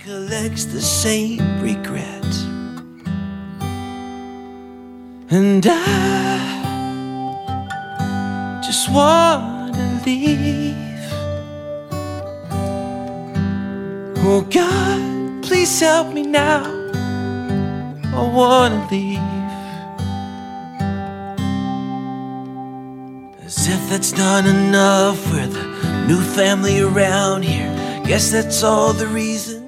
collects the same regrets. And I just wanna leave. Oh God, please help me now. I wanna leave. As if that's not enough, we're the new family around here. Guess that's all the reason